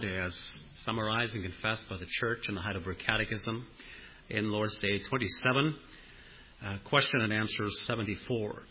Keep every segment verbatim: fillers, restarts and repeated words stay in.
as summarized and confessed by the Church in the Heidelberg Catechism in Lord's Day twenty-seven, uh, question and answer seventy-four.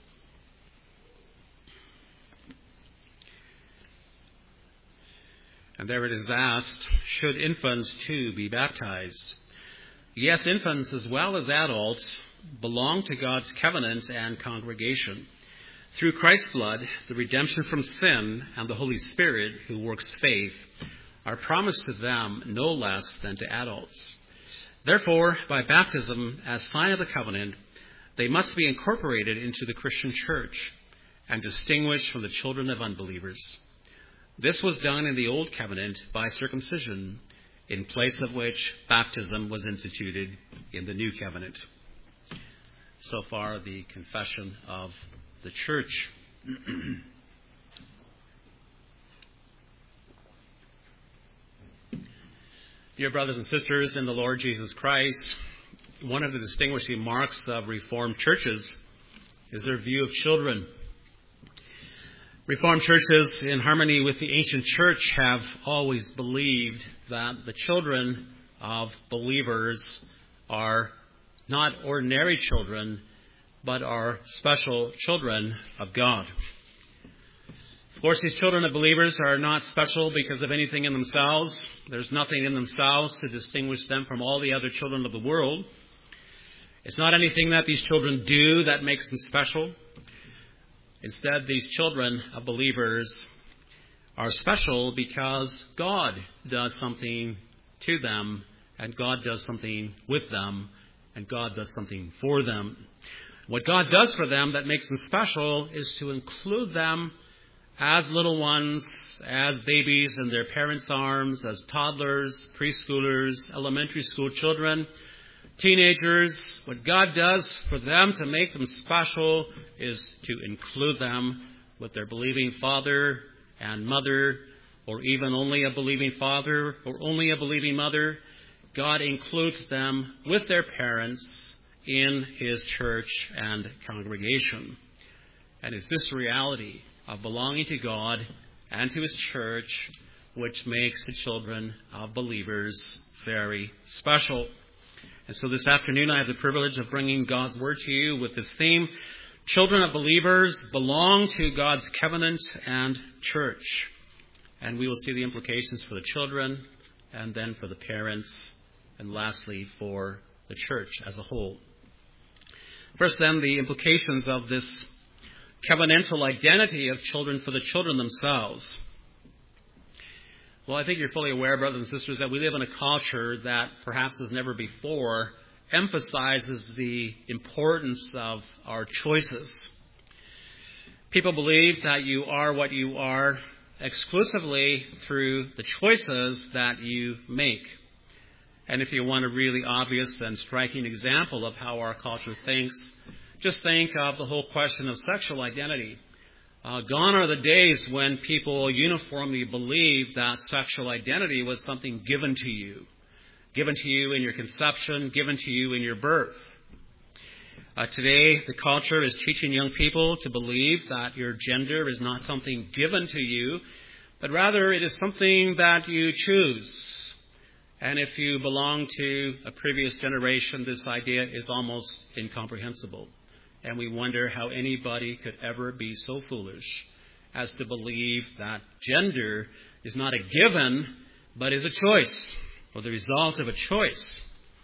And there it is asked, should infants too be baptized? Yes, infants as well as adults belong to God's covenant and congregation. Through Christ's blood, the redemption from sin and the Holy Spirit who works faith are promised to them no less than to adults. Therefore, by baptism as sign of the covenant, they must be incorporated into the Christian church and distinguished from the children of unbelievers. This was done in the Old Covenant by circumcision, in place of which baptism was instituted in the New Covenant. So far, the confession of the Church. Dear brothers and sisters in the Lord Jesus Christ, one of the distinguishing marks of Reformed churches is their view of children. Reformed churches, in harmony with the ancient church, have always believed that the children of believers are not ordinary children, but are special children of God. Of course, these children of believers are not special because of anything in themselves. There's nothing in themselves to distinguish them from all the other children of the world. It's not anything that these children do that makes them special. Instead, these children of believers are special because God does something to them, and God does something with them, and God does something for them. What God does for them that makes them special is to include them as little ones, as babies in their parents' arms, as toddlers, preschoolers, elementary school children, teenagers. What God does for them to make them special is to include them with their believing father and mother, or even only a believing father or only a believing mother. God includes them with their parents in His church and congregation. And it's this reality of belonging to God and to His church which makes the children of believers very special. And so this afternoon I have the privilege of bringing God's Word to you with this theme: children of believers belong to God's covenant and church. And we will see the implications for the children, and then for the parents, and lastly for the church as a whole. First then, the implications of this covenantal identity of children for the children themselves. Well, I think you're fully aware, brothers and sisters, that we live in a culture that perhaps as never before emphasizes the importance of our choices. People believe that you are what you are exclusively through the choices that you make. And if you want a really obvious and striking example of how our culture thinks, just think of the whole question of sexual identity. Uh, gone are the days when people uniformly believed that sexual identity was something given to you, given to you in your conception, given to you in your birth. Uh, today, the culture is teaching young people to believe that your gender is not something given to you, but rather it is something that you choose. And if you belong to a previous generation, this idea is almost incomprehensible. And we wonder how anybody could ever be so foolish as to believe that gender is not a given, but is a choice, or the result of a choice.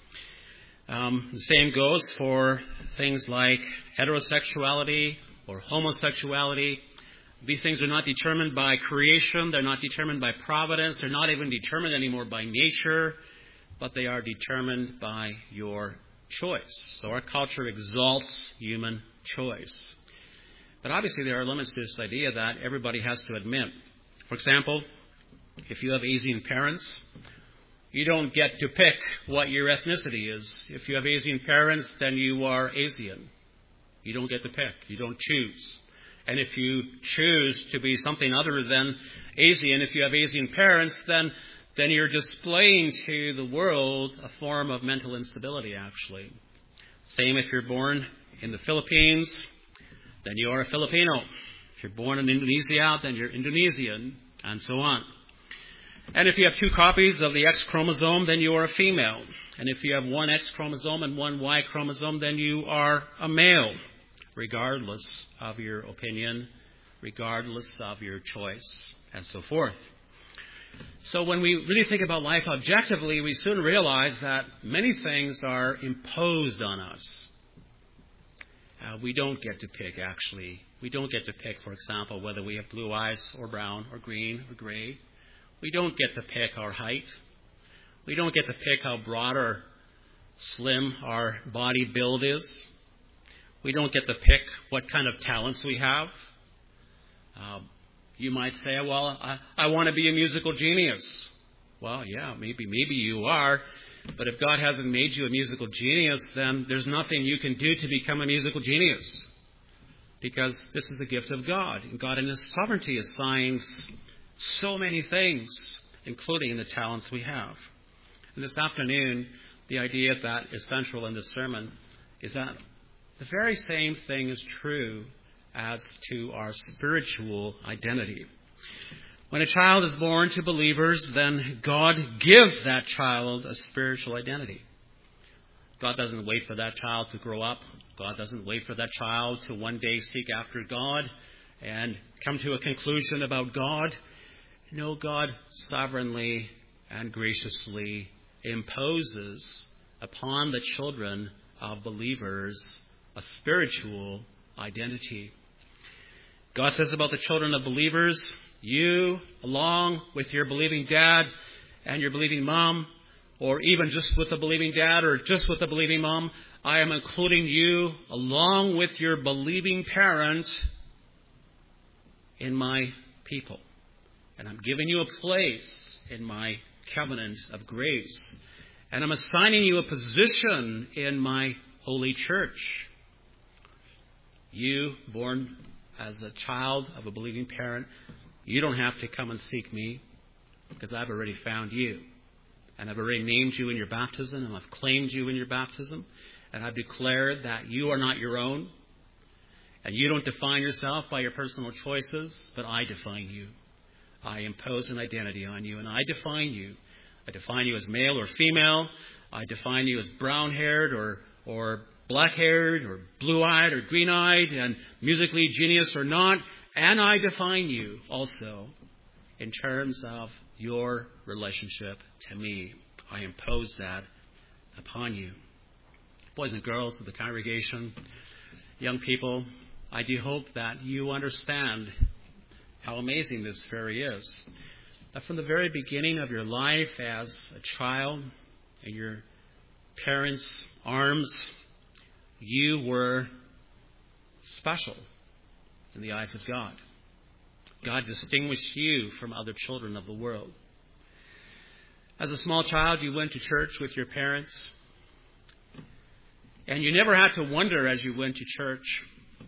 Um, the same goes for things like heterosexuality or homosexuality. These things are not determined by creation. They're not determined by providence. They're not even determined anymore by nature, but they are determined by your choice. So our culture exalts human choice. But obviously there are limits to this idea that everybody has to admit. For example, if you have Asian parents, you don't get to pick what your ethnicity is. If you have Asian parents, then you are Asian. You don't get to pick. You don't choose. And if you choose to be something other than Asian, if you have Asian parents, then then you're displaying to the world a form of mental instability, actually. Same if you're born in the Philippines, then you are a Filipino. If you're born in Indonesia, then you're Indonesian, and so on. And if you have two copies of the X chromosome, then you are a female. And if you have one X chromosome and one Y chromosome, then you are a male, regardless of your opinion, regardless of your choice, and so forth. So when we really think about life objectively, we soon realize that many things are imposed on us. Uh, we don't get to pick, actually. We don't get to pick, for example, whether we have blue eyes or brown or green or gray. We don't get to pick our height. We don't get to pick how broad or slim our body build is. We don't get to pick what kind of talents we have. Uh, you might say, well, I, I want to be a musical genius. Well, yeah, maybe maybe you are. But if God hasn't made you a musical genius, then there's nothing you can do to become a musical genius. Because this is a gift of God. And God in His sovereignty assigns so many things, including the talents we have. And this afternoon, the idea that is central in this sermon is that the very same thing is true as to our spiritual identity. When a child is born to believers, then God gives that child a spiritual identity. God doesn't wait for that child to grow up. God doesn't wait for that child to one day seek after God and come to a conclusion about God. No, God sovereignly and graciously imposes upon the children of believers a spiritual identity. God says about the children of believers, you, along with your believing dad and your believing mom, or even just with the believing dad or just with the believing mom, I am including you, along with your believing parent, in my people. And I'm giving you a place in my covenant of grace. And I'm assigning you a position in my holy church. You, born as a child of a believing parent, you don't have to come and seek me, because I've already found you. And I've already named you in your baptism, and I've claimed you in your baptism. And I've declared that you are not your own. And you don't define yourself by your personal choices, but I define you. I impose an identity on you, and I define you. I define you as male or female. I define you as brown-haired or, or black-haired or blue-eyed or green-eyed and musically genius or not. And I define you also in terms of your relationship to me. I impose that upon you. Boys and girls of the congregation, young people, I do hope that you understand how amazing this very is. That from the very beginning of your life as a child in your parents' arms, you were special in the eyes of God. God distinguished you from other children of the world. As a small child, you went to church with your parents, and you never had to wonder as you went to church,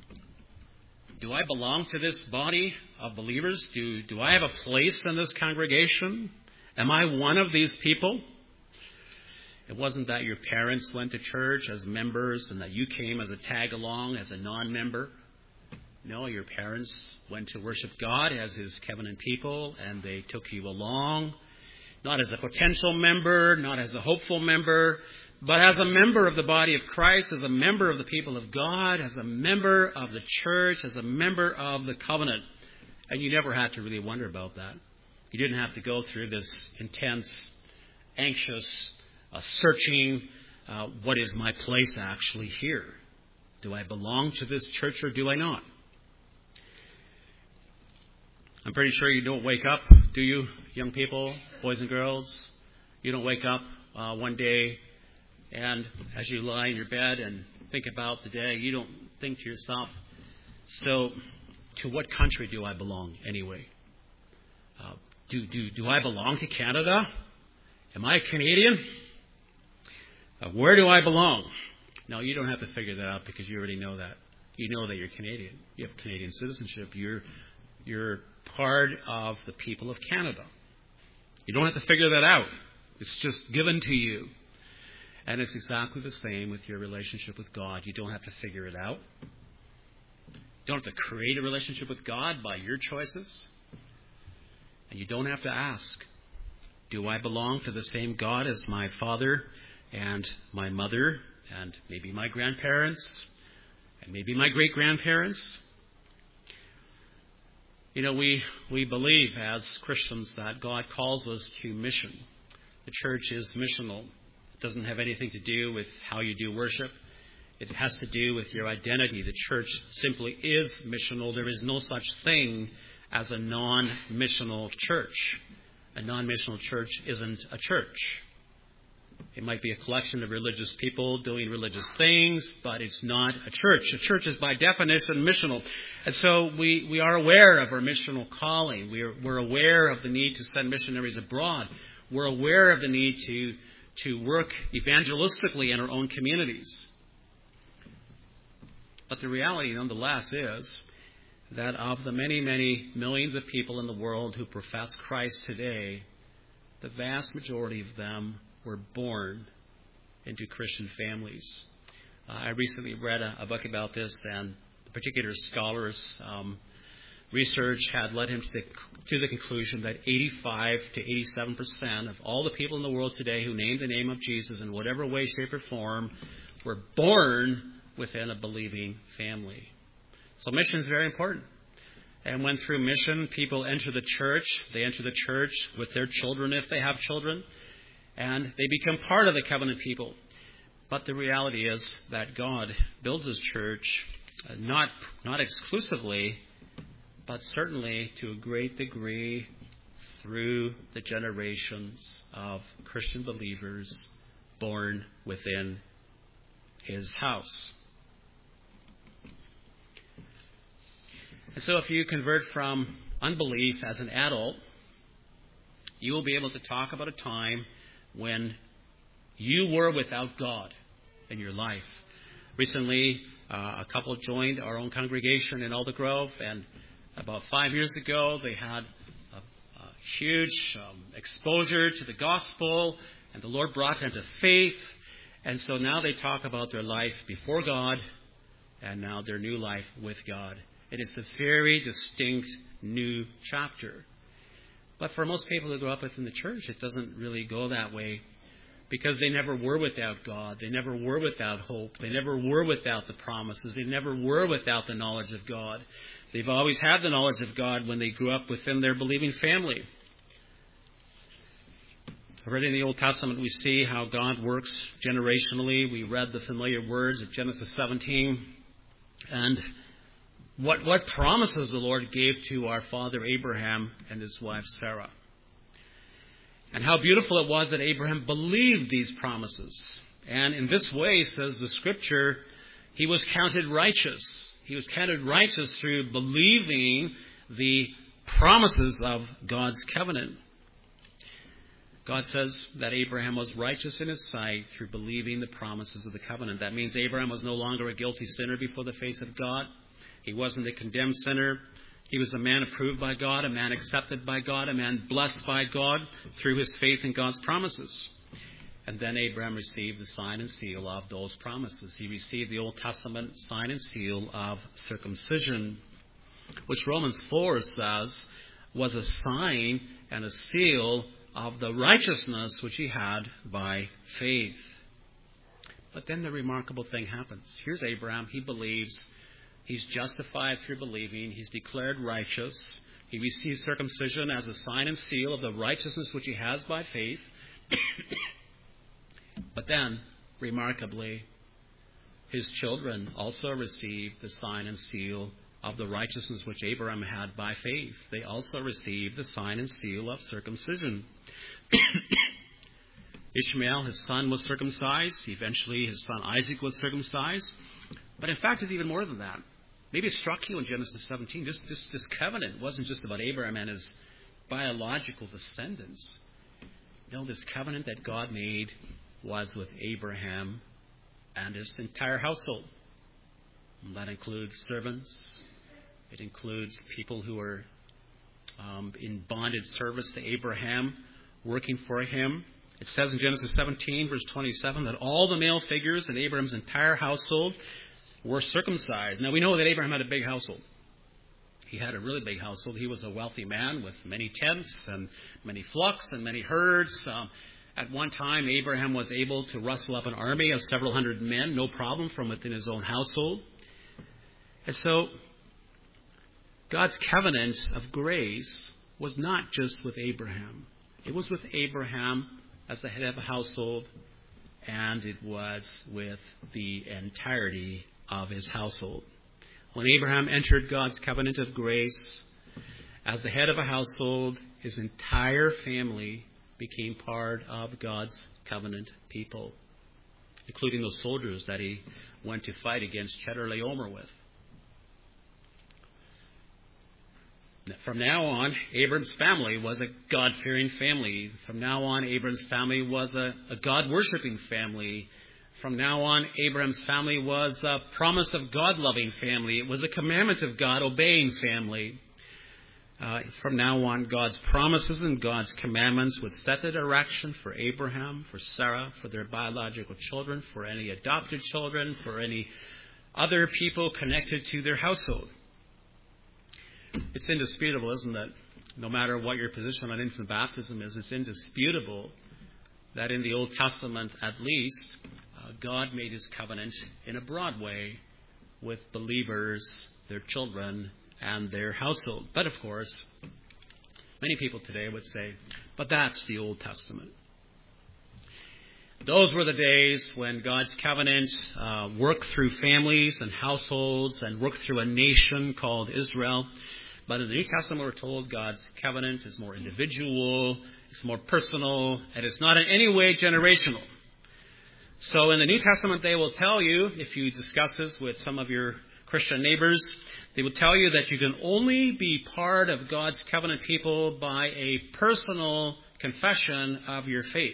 do I belong to this body of believers? Do, do I have a place in this congregation? Am I one of these people? It wasn't that your parents went to church as members and that you came as a tag-along, as a non-member. No, your parents went to worship God as His covenant people, and they took you along, not as a potential member, not as a hopeful member, but as a member of the body of Christ, as a member of the people of God, as a member of the church, as a member of the covenant. And you never had to really wonder about that. You didn't have to go through this intense, anxious, uh, searching, uh, what is my place actually here? Do I belong to this church or do I not? I'm pretty sure you don't wake up, do you, young people, boys and girls? You don't wake up uh, one day and as you lie in your bed and think about the day, you don't think to yourself, so to what country do I belong anyway? Uh, do, do, do I belong to Canada? Am I a Canadian? Uh, where do I belong? No, you don't have to figure that out because you already know that. You know that you're Canadian. You have Canadian citizenship. You're, you're part of the people of Canada. You don't have to figure that out. It's just given to you. And it's exactly the same with your relationship with God. You don't have to figure it out. You don't have to create a relationship with God by your choices. And you don't have to ask. Do I belong to the same God as my father and my mother and maybe my grandparents and maybe my great-grandparents? You know, we, we believe as Christians that God calls us to mission. The church is missional. It doesn't have anything to do with how you do worship. It has to do with your identity. The church simply is missional. There is no such thing as a non-missional church. A non-missional church isn't a church. It might be a collection of religious people doing religious things, but it's not a church. A church is by definition missional. And so we, we are aware of our missional calling. We're, we're aware of the need to send missionaries abroad. We're aware of the need to, to work evangelistically in our own communities. But the reality, nonetheless, is that of the many, many millions of people in the world who profess Christ today, the vast majority of them were born into Christian families. Uh, I recently read a, a book about this, and the particular scholars' um, research had led him to the, to the conclusion that eighty-five to eighty-seven percent of all the people in the world today who name the name of Jesus in whatever way, shape, or form were born within a believing family. So mission is very important. And when through mission people enter the church, they enter the church with their children if they have children, and they become part of the covenant people. But the reality is that God builds His church uh, not, not exclusively, but certainly to a great degree through the generations of Christian believers born within His house. And so if you convert from unbelief as an adult, you will be able to talk about a time when you were without God in your life. Recently, uh, a couple joined our own congregation in Alder Grove, and about five years ago, they had a, a huge um, exposure to the gospel, and the Lord brought them to faith. And so now they talk about their life before God, and now their new life with God. And it's a very distinct new chapter. But for most people who grow up within the church, it doesn't really go that way, because they never were without God. They never were without hope. They never were without the promises. They never were without the knowledge of God. They've always had the knowledge of God when they grew up within their believing family. Already in the Old Testament, we see how God works generationally. We read the familiar words of Genesis seventeen. And What, what promises the Lord gave to our father Abraham and his wife Sarah. And how beautiful it was that Abraham believed these promises. And in this way, says the Scripture, he was counted righteous. He was counted righteous through believing the promises of God's covenant. God says that Abraham was righteous in His sight through believing the promises of the covenant. That means Abraham was no longer a guilty sinner before the face of God. He wasn't a condemned sinner. He was a man approved by God, a man accepted by God, a man blessed by God through his faith in God's promises. And then Abraham received the sign and seal of those promises. He received the Old Testament sign and seal of circumcision, which Romans four says was a sign and a seal of the righteousness which he had by faith. But then the remarkable thing happens. Here's Abraham. He believes. He's justified through believing. He's declared righteous. He receives circumcision as a sign and seal of the righteousness which he has by faith. But then, remarkably, his children also received the sign and seal of the righteousness which Abraham had by faith. They also received the sign and seal of circumcision. Ishmael, his son, was circumcised. Eventually, his son Isaac was circumcised. But in fact, it's even more than that. Maybe it struck you in Genesis seventeen. This, this, this covenant wasn't just about Abraham and his biological descendants. No, this covenant that God made was with Abraham and his entire household. And that includes servants. It includes people who are um, in bonded service to Abraham, working for him. It says in Genesis seventeen, verse twenty-seven, that all the male figures in Abraham's entire household were circumcised. Now, we know that Abraham had a big household. He had a really big household. He was a wealthy man with many tents and many flocks and many herds. Um, at one time, Abraham was able to rustle up an army of several hundred men, no problem, from within his own household. And so, God's covenant of grace was not just with Abraham. It was with Abraham as the head of a household, and it was with the entirety of his household. When Abraham entered God's covenant of grace as the head of a household, his entire family became part of God's covenant people, including those soldiers that he went to fight against Chedorlaomer with. From now on, Abram's family was a God-fearing family. From now on, Abram's family was a, a God-worshipping family. From now on, Abraham's family was a promise of God-loving family. It was a commandment of God-obeying family. Uh, from now on, God's promises and God's commandments would set the direction for Abraham, for Sarah, for their biological children, for any adopted children, for any other people connected to their household. It's indisputable, isn't it? No matter what your position on infant baptism is, it's indisputable that in the Old Testament, at least, uh, God made his covenant in a broad way with believers, their children, and their household. But of course, many people today would say, but that's the Old Testament. Those were the days when God's covenant uh, worked through families and households and worked through a nation called Israel. But in the New Testament, we're told God's covenant is more individual, it's more personal, and it's not in any way generational. So in the New Testament, they will tell you, if you discuss this with some of your Christian neighbors, they will tell you that you can only be part of God's covenant people by a personal confession of your faith.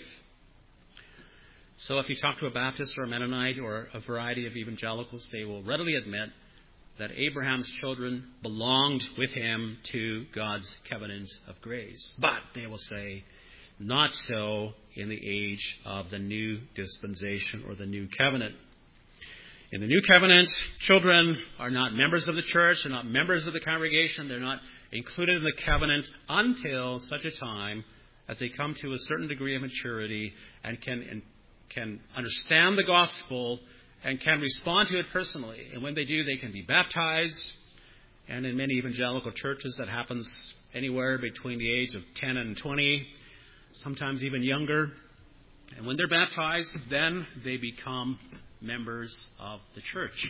So if you talk to a Baptist or a Mennonite or a variety of evangelicals, they will readily admit that Abraham's children belonged with him to God's covenant of grace. But they will say, not so in the age of the new dispensation or the new covenant. In the new covenant, children are not members of the church, they're not members of the congregation, they're not included in the covenant until such a time as they come to a certain degree of maturity and can can understand the gospel and can respond to it personally. And when they do, they can be baptized. And in many evangelical churches, that happens anywhere between the age of ten and twenty, sometimes even younger. And when they're baptized, then they become members of the church.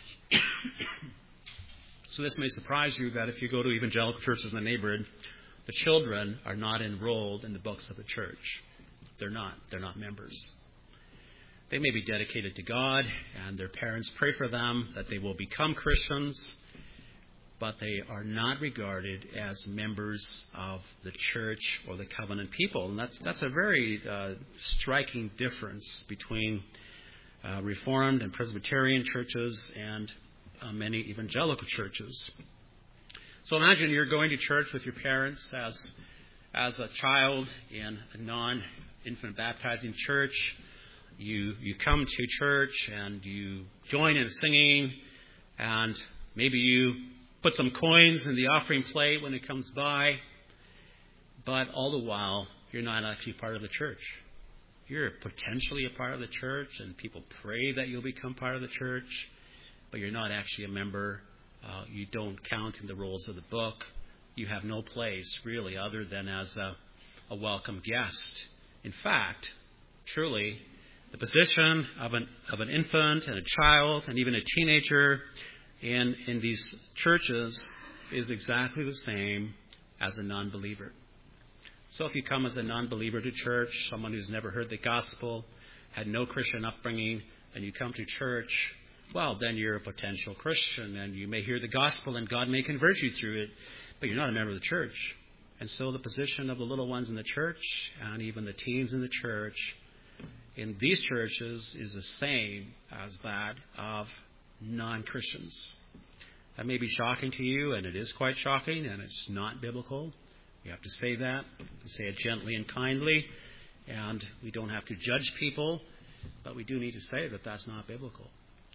So this may surprise you that if you go to evangelical churches in the neighborhood, the children are not enrolled in the books of the church. They're not. They're not members. They may be dedicated to God, and their parents pray for them that they will become Christians, but they are not regarded as members of the church or the covenant people. And that's that's a very uh, striking difference between uh, Reformed and Presbyterian churches and uh, many evangelical churches. So imagine you're going to church with your parents as as a child in a non-infant baptizing church. You you come to church and you join in singing, and maybe you put some coins in the offering plate when it comes by, but all the while you're not actually part of the church. You're potentially a part of the church, and people pray that you'll become part of the church, but you're not actually a member. Uh, you don't count in the rolls of the book. You have no place really other than as a, a welcome guest. In fact, truly, the position of an of an infant and a child and even a teenager in in these churches is exactly the same as a non-believer. So if you come as a non-believer to church, someone who's never heard the gospel, had no Christian upbringing, and you come to church, well, then you're a potential Christian, and you may hear the gospel, and God may convert you through it, but you're not a member of the church. And so the position of the little ones in the church, and even the teens in the church, in these churches is the same as that of non-Christians. That may be shocking to you, and it is quite shocking, and it's not biblical. You have to say that, and say it gently and kindly, and we don't have to judge people, but we do need to say that that's not biblical.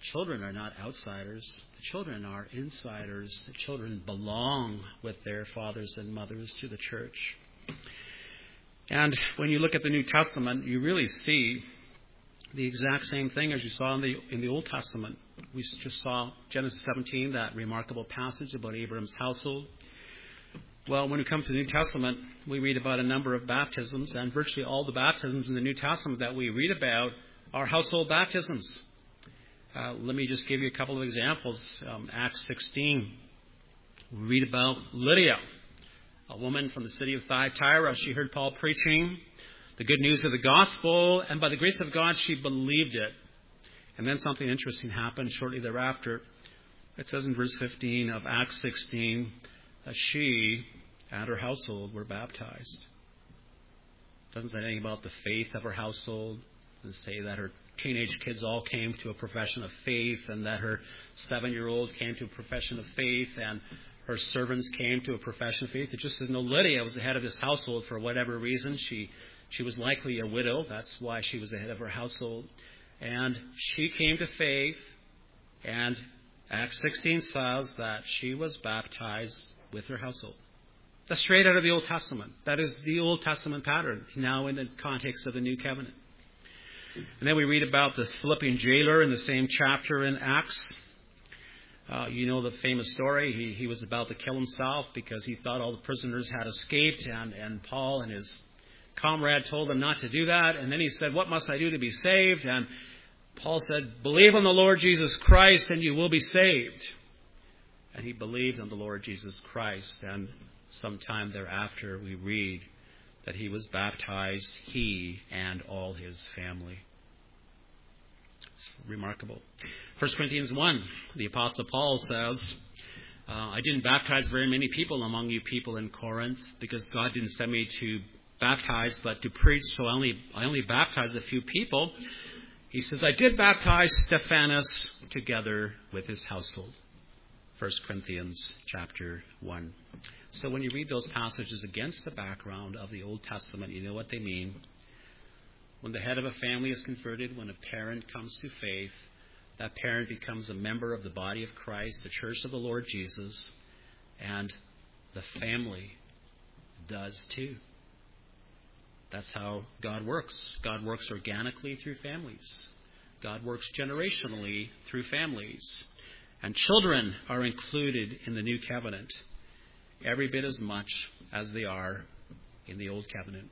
children are not outsiders. The children are insiders. The children belong with their fathers and mothers to the church. And when you look at the New Testament, you really see the exact same thing as you saw in the in the Old Testament. We just saw Genesis seventeen, that remarkable passage about Abraham's household. Well, when we come to the New Testament, we read about a number of baptisms, and virtually all the baptisms in the New Testament that we read about are household baptisms. Uh, let me just give you a couple of examples. Um, Acts sixteen, we read about Lydia, a woman from the city of Thyatira. She heard Paul preaching the good news of the gospel, and by the grace of God, she believed it. And then something interesting happened shortly thereafter. It says in verse fifteen of Acts sixteen that she and her household were baptized. It doesn't say anything about the faith of her household. It doesn't say that her teenage kids all came to a profession of faith, and that her seven-year-old came to a profession of faith, and her servants came to a profession of faith. It just says, no, Lydia was the head of this household for whatever reason. She she was likely a widow. That's why she was the head of her household. And she came to faith, and Acts sixteen says that she was baptized with her household. That's straight out of the Old Testament. That is the Old Testament pattern, now in the context of the New Covenant. And then we read about the Philippian jailer in the same chapter in Acts. Uh, you know the famous story. He, he was about to kill himself because he thought all the prisoners had escaped, and, and Paul and his comrade told him not to do that. And then he said, what must I do to be saved? And Paul said, believe on the Lord Jesus Christ and you will be saved. And he believed on the Lord Jesus Christ. And sometime thereafter we read that he was baptized, he and all his family. It's remarkable. First Corinthians one, the Apostle Paul says, uh, I didn't baptize very many people among you people in Corinth because God didn't send me to baptize but to preach, so I only, I only baptized a few people. He says, I did baptize Stephanas together with his household. First Corinthians chapter one. So when you read those passages against the background of the Old Testament, you know what they mean. When the head of a family is converted, when a parent comes to faith, that parent becomes a member of the body of Christ, the church of the Lord Jesus, and the family does too. That's how God works. God works organically through families. God works generationally through families. And children are included in the New Covenant every bit as much as they are in the Old Covenant.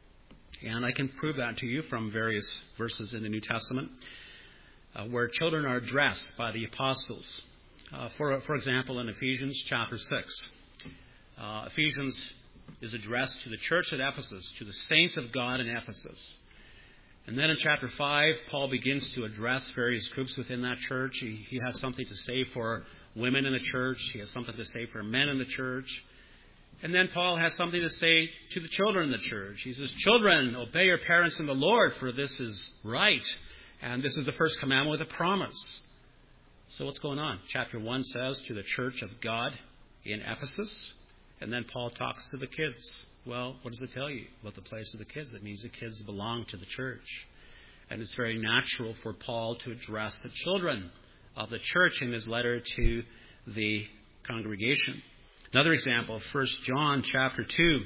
And I can prove that to you from various verses in the New Testament uh, where children are addressed by the apostles. Uh, for, for example, in Ephesians chapter six, uh, Ephesians is addressed to the church at Ephesus, to the saints of God in Ephesus. And then in chapter five, Paul begins to address various groups within that church. He, he has something to say for women in the church. He has something to say for men in the church. And then Paul has something to say to the children in the church. He says, children, obey your parents in the Lord, for this is right. And this is the first commandment with a promise. So what's going on? Chapter one says to the church of God in Ephesus. And then Paul talks to the kids. Well, what does it tell you about the place of the kids? It means the kids belong to the church. And it's very natural for Paul to address the children of the church in his letter to the congregation. Another example, First John chapter two.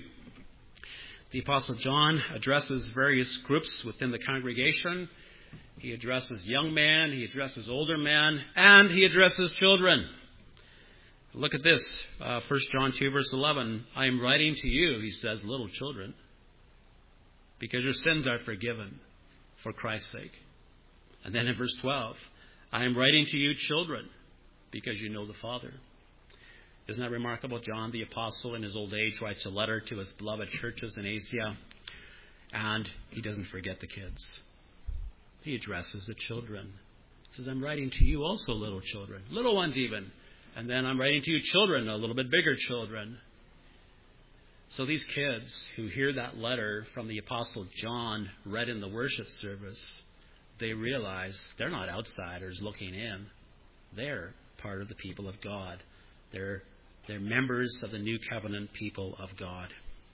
The Apostle John addresses various groups within the congregation. He addresses young men, he addresses older men, and he addresses children. Look at this, uh, First John two, verse eleven. I am writing to you, he says, little children, because your sins are forgiven for Christ's sake. And then in verse twelve, I am writing to you, children, because you know the Father. Isn't that remarkable? John the Apostle in his old age writes a letter to his beloved churches in Asia, and he doesn't forget the kids. He addresses the children. He says, I'm writing to you also, little children, little ones even. And then I'm writing to you children, a little bit bigger children. So these kids who hear that letter from the Apostle John read in the worship service, they realize they're not outsiders looking in. They're part of the people of God. They're, they're members of the New Covenant people of God.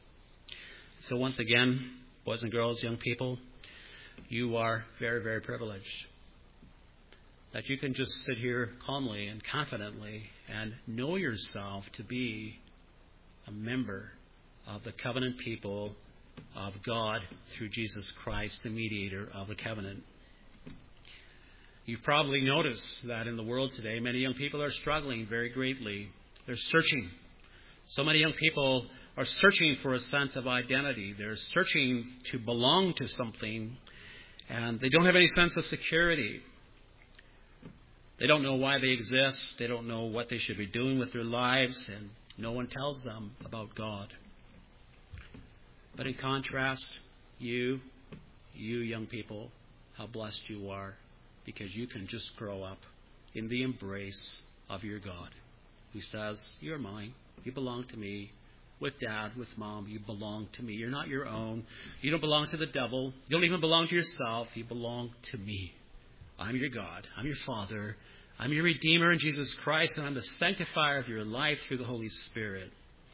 So once again, boys and girls, young people, you are very, very privileged. that you can just sit here calmly and confidently and know yourself to be a member of the covenant people of God through Jesus Christ, the mediator of the covenant. You've probably noticed that in the world today, many young people are struggling very greatly. They're searching. So many young people are searching for a sense of identity. They're searching to belong to something, and they don't have any sense of security. They don't know why they exist. They don't know what they should be doing with their lives, and no one tells them about God. But in contrast, you, you young people, how blessed you are, because you can just grow up in the embrace of your God, who says, you're mine, you belong to me. With dad, with mom, you belong to me. You're not your own. You don't belong to the devil. You don't even belong to yourself. You belong to me. I'm your God. I'm your Father. I'm your Redeemer in Jesus Christ, and I'm the sanctifier of your life through the Holy Spirit.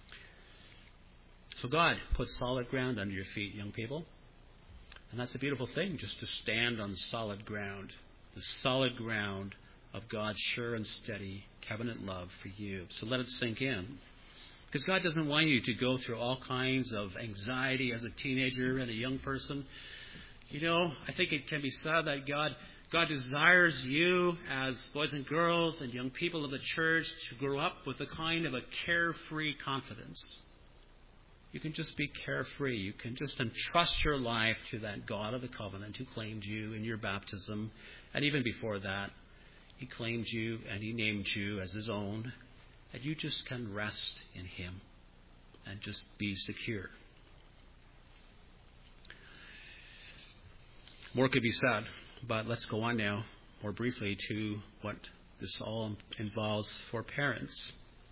So God put solid ground under your feet, young people. And that's a beautiful thing, just to stand on solid ground. The solid ground of God's sure and steady covenant love for you. So let it sink in. Because God doesn't want you to go through all kinds of anxiety as a teenager and a young person. You know, I think it can be said that God God desires you as boys and girls and young people of the church to grow up with a kind of a carefree confidence. You can just be carefree. You can just entrust your life to that God of the covenant who claimed you in your baptism. And even before that, He claimed you and He named you as His own. And you just can rest in Him and just be secure. More could be said, but let's go on now more briefly to what this all involves for parents.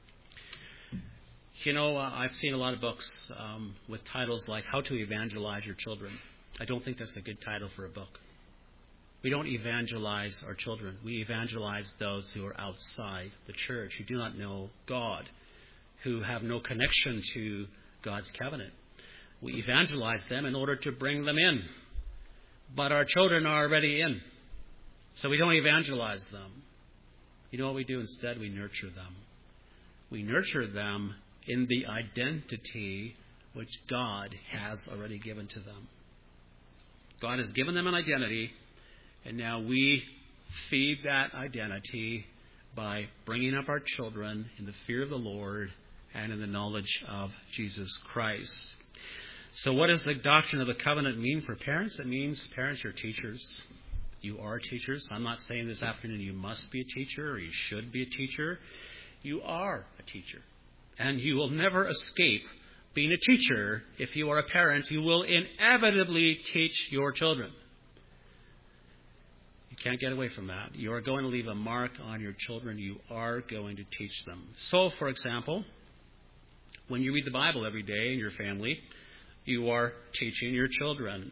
You know, uh, I've seen a lot of books um, with titles like How to Evangelize Your Children. I don't think that's a good title for a book. We don't evangelize our children. We evangelize those who are outside the church, who do not know God, who have no connection to God's covenant. We evangelize them in order to bring them in. But our children are already in, so we don't evangelize them. You know what we do instead? We nurture them. We nurture them in the identity which God has already given to them. God has given them an identity, and now we feed that identity by bringing up our children in the fear of the Lord and in the knowledge of Jesus Christ. So what does the doctrine of the covenant mean for parents? It means parents are teachers. You are teachers. I'm not saying this afternoon you must be a teacher or you should be a teacher. You are a teacher. And you will never escape being a teacher. If you are a parent, you will inevitably teach your children. You can't get away from that. You are going to leave a mark on your children. You are going to teach them. So, for example, when you read the Bible every day in your family, you are teaching your children.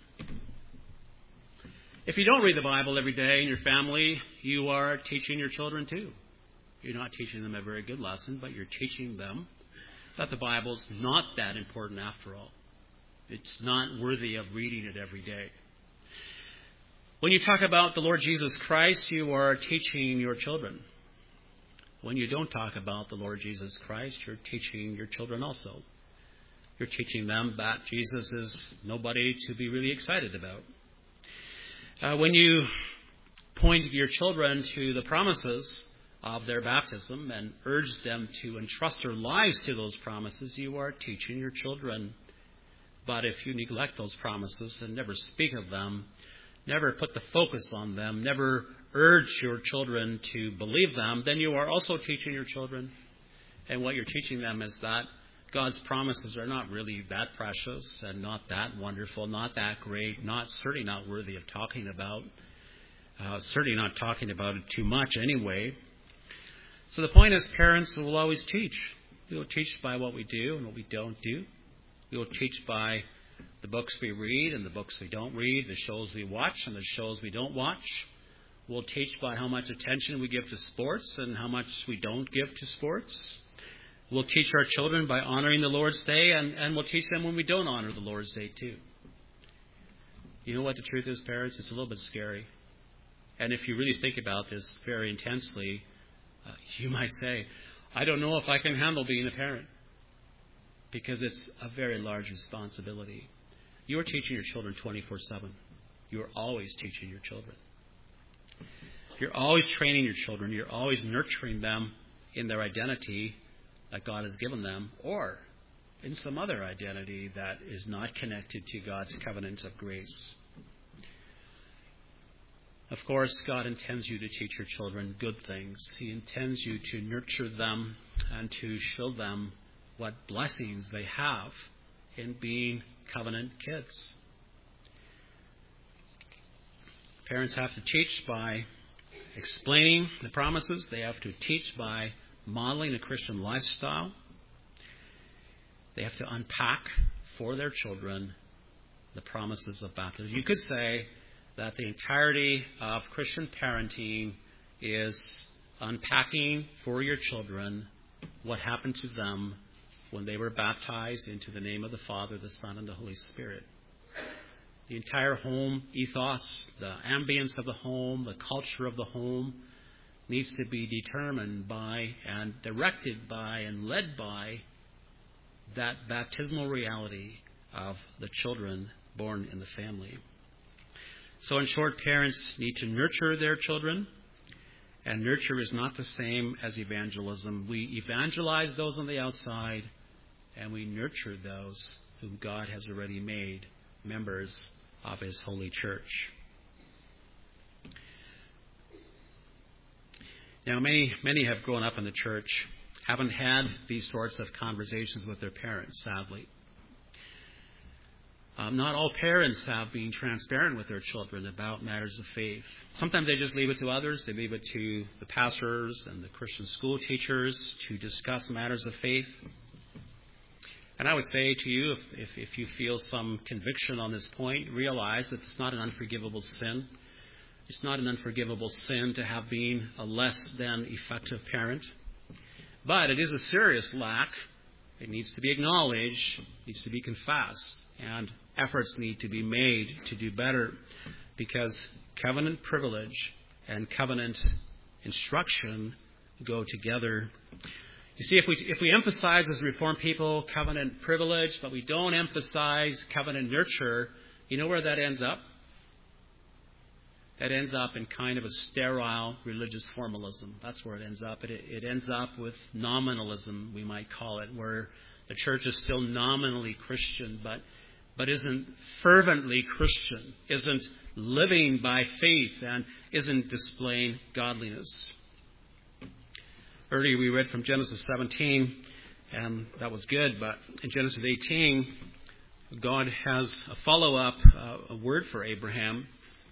If you don't read the Bible every day in your family, you are teaching your children too. You're not teaching them a very good lesson, but you're teaching them that the Bible's not that important after all. It's not worthy of reading it every day. When you talk about the Lord Jesus Christ, you are teaching your children. When you don't talk about the Lord Jesus Christ, you're teaching your children also. You're teaching them that Jesus is nobody to be really excited about. Uh, when you point your children to the promises of their baptism and urge them to entrust their lives to those promises, you are teaching your children. But if you neglect those promises and never speak of them, never put the focus on them, never urge your children to believe them, then you are also teaching your children. And what you're teaching them is that God's promises are not really that precious and not that wonderful, not that great, not certainly not worthy of talking about, uh, certainly not talking about it too much anyway. So the point is, parents will always teach. We will teach by what we do and what we don't do. We will teach by the books we read and the books we don't read, the shows we watch and the shows we don't watch. We'll teach by how much attention we give to sports and how much we don't give to sports. We'll teach our children by honoring the Lord's Day, and, and we'll teach them when we don't honor the Lord's Day too. You know what the truth is, parents? It's a little bit scary. And if you really think about this very intensely, uh, you might say, I don't know if I can handle being a parent, because it's a very large responsibility. You are teaching your children twenty-four seven. You are always teaching your children. You're always training your children. You're always nurturing them in their identity that God has given them, or in some other identity that is not connected to God's covenant of grace. Of course, God intends you to teach your children good things. He intends you to nurture them and to show them what blessings they have in being covenant kids. Parents have to teach by explaining the promises. They have to teach by modeling a Christian lifestyle. They have to unpack for their children the promises of baptism. You could say that the entirety of Christian parenting is unpacking for your children what happened to them when they were baptized into the name of the Father, the Son, and the Holy Spirit. The entire home ethos, the ambience of the home, the culture of the home needs to be determined by and directed by and led by that baptismal reality of the children born in the family. So in short, parents need to nurture their children, and nurture is not the same as evangelism. We evangelize those on the outside, and we nurture those whom God has already made members of His holy church. Now, many many have grown up in the church, haven't had these sorts of conversations with their parents, sadly. Um, not all parents have been transparent with their children about matters of faith. Sometimes they just leave it to others. They leave it to the pastors and the Christian school teachers to discuss matters of faith. And I would say to you, if, if, if you feel some conviction on this point, realize that it's not an unforgivable sin. It's not an unforgivable sin to have been a less than effective parent. But it is a serious lack. It needs to be acknowledged, needs to be confessed, and efforts need to be made to do better, because covenant privilege and covenant instruction go together. You see, if we if we emphasize as Reformed people covenant privilege, but we don't emphasize covenant nurture, you know where that ends up? That ends up in kind of a sterile religious formalism. That's where it ends up. It, it ends up with nominalism, we might call it, where the church is still nominally Christian, but but isn't fervently Christian, isn't living by faith, and isn't displaying godliness. Earlier we read from Genesis seventeen, and that was good, but in Genesis eighteen, God has a follow-up, uh, a word for Abraham.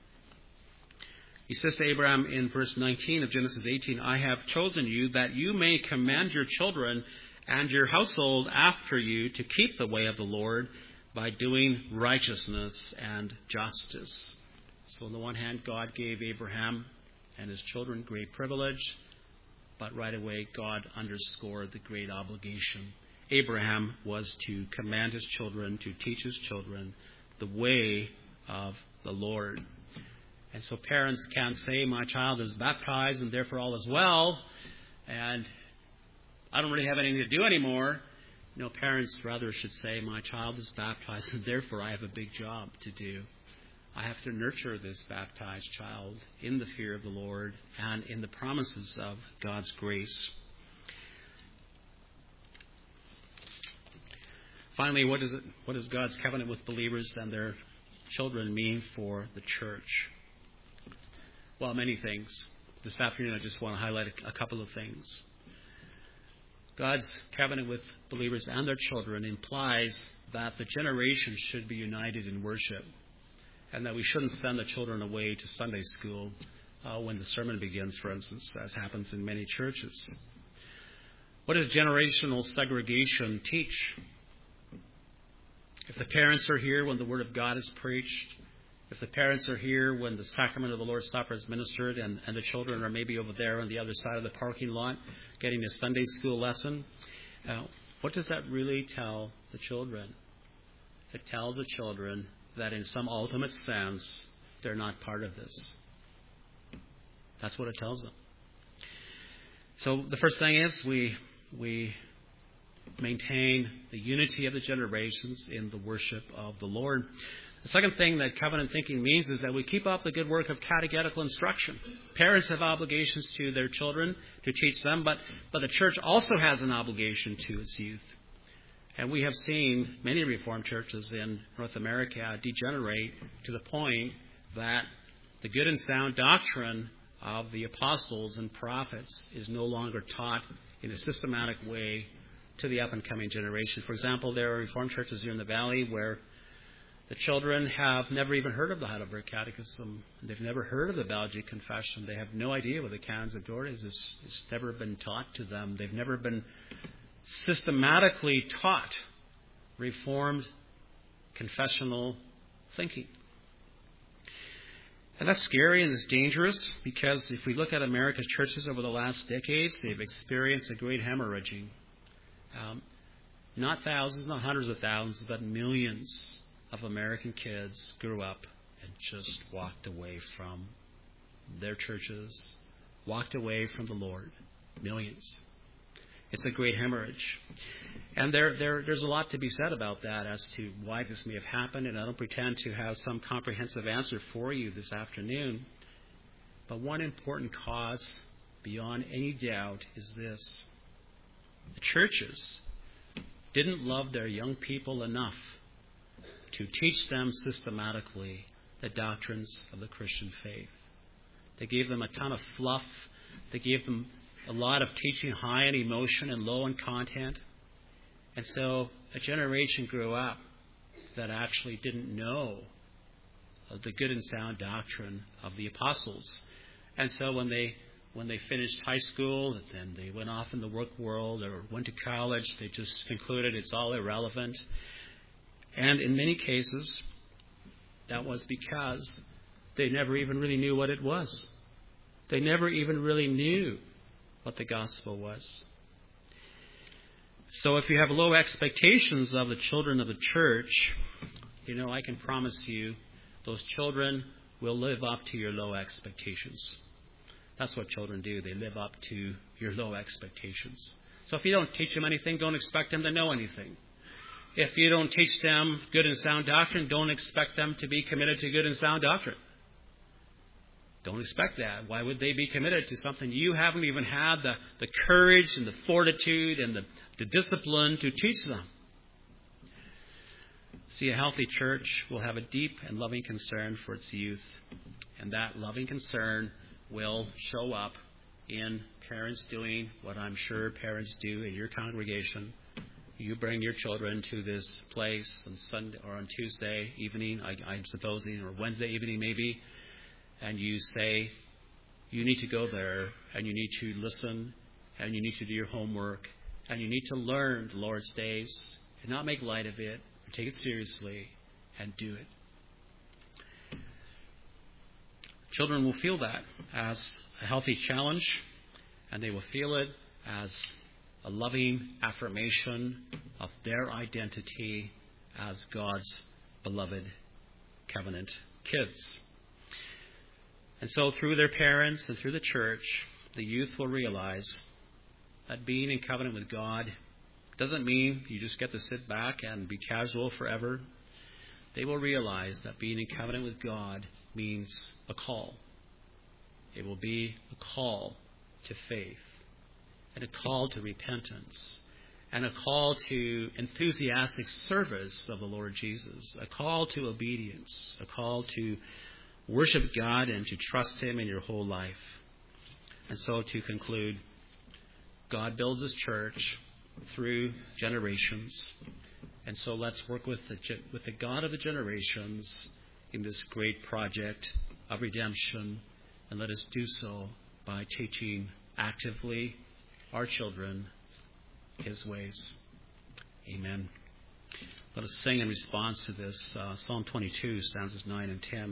He says to Abraham in verse nineteen of Genesis eighteen, I have chosen you that you may command your children and your household after you to keep the way of the Lord by doing righteousness and justice. So on the one hand, God gave Abraham and his children great privilege, but right away God underscored the great obligation. Abraham was to command his children, to teach his children the way of the Lord. And so parents can't say, my child is baptized and therefore all is well, and I don't really have anything to do anymore. No, parents rather should say, my child is baptized and therefore I have a big job to do. I have to nurture this baptized child in the fear of the Lord and in the promises of God's grace. Finally, what is it? What does God's covenant with believers and their children mean for the church? Well, many things. This afternoon, I just want to highlight a, a couple of things. God's covenant with believers and their children implies that the generations should be united in worship, and that we shouldn't send the children away to Sunday school uh, when the sermon begins, for instance, as happens in many churches. What does generational segregation teach? If the parents are here when the Word of God is preached, if the parents are here when the sacrament of the Lord's Supper is ministered, and, and the children are maybe over there on the other side of the parking lot getting a Sunday school lesson, uh, what does that really tell the children? It tells the children that in some ultimate sense, they're not part of this. That's what it tells them. So the first thing is we we maintain the unity of the generations in the worship of the Lord. The second thing that covenant thinking means is that we keep up the good work of catechetical instruction. Parents have obligations to their children to teach them, but, but the church also has an obligation to its youth. And we have seen many Reformed churches in North America degenerate to the point that the good and sound doctrine of the apostles and prophets is no longer taught in a systematic way to the up-and-coming generation. For example, there are Reformed churches here in the Valley where the children have never even heard of the Heidelberg Catechism. They've never heard of the Belgic Confession. They have no idea what the Canons of Dort is. It's, it's never been taught to them. They've never been systematically taught Reformed confessional thinking. And that's scary and it's dangerous because if we look at America's churches over the last decades, they've experienced a great hemorrhaging. Um, not thousands, not hundreds of thousands, but millions of American kids grew up and just walked away from their churches, walked away from the Lord. Millions. It's a great hemorrhage. And there, there, there's a lot to be said about that as to why this may have happened, and I don't pretend to have some comprehensive answer for you this afternoon. But one important cause, beyond any doubt, is this. The churches didn't love their young people enough to teach them systematically the doctrines of the Christian faith. They gave them a ton of fluff. They gave them a lot of teaching high in emotion and low in content. And so a generation grew up that actually didn't know the good and sound doctrine of the apostles. And so when they when they finished high school, then they went off in the work world or went to college, they just concluded it's all irrelevant. And in many cases, that was because they never even really knew what it was. They never even really knew what the gospel was. So if you have low expectations of the children of the church, you know, I can promise you those children will live up to your low expectations. That's what children do. They live up to your low expectations. So if you don't teach them anything, don't expect them to know anything. If you don't teach them good and sound doctrine, don't expect them to be committed to good and sound doctrine. Don't expect that. Why would they be committed to something you haven't even had the, the courage and the fortitude and the, the discipline to teach them? See, a healthy church will have a deep and loving concern for its youth. And that loving concern will show up in parents doing what I'm sure parents do in your congregation. You bring your children to this place on Sunday or on Tuesday evening, I, I'm supposing, or Wednesday evening maybe, and you say, you need to go there, and you need to listen, and you need to do your homework, and you need to learn the Lord's days, and not make light of it, or take it seriously, and do it. Children will feel that as a healthy challenge, and they will feel it as a loving affirmation of their identity as God's beloved covenant kids. And so through their parents and through the church, the youth will realize that being in covenant with God doesn't mean you just get to sit back and be casual forever. They will realize that being in covenant with God means a call. It will be a call to faith, and a call to repentance, and a call to enthusiastic service of the Lord Jesus, a call to obedience, a call to worship God and to trust Him in your whole life. And so to conclude, God builds His church through generations. And so let's work with the, with the God of the generations in this great project of redemption. And let us do so by teaching actively our children His ways. Amen. Let us sing in response to this. Uh, Psalm twenty-two, stanzas nine and ten.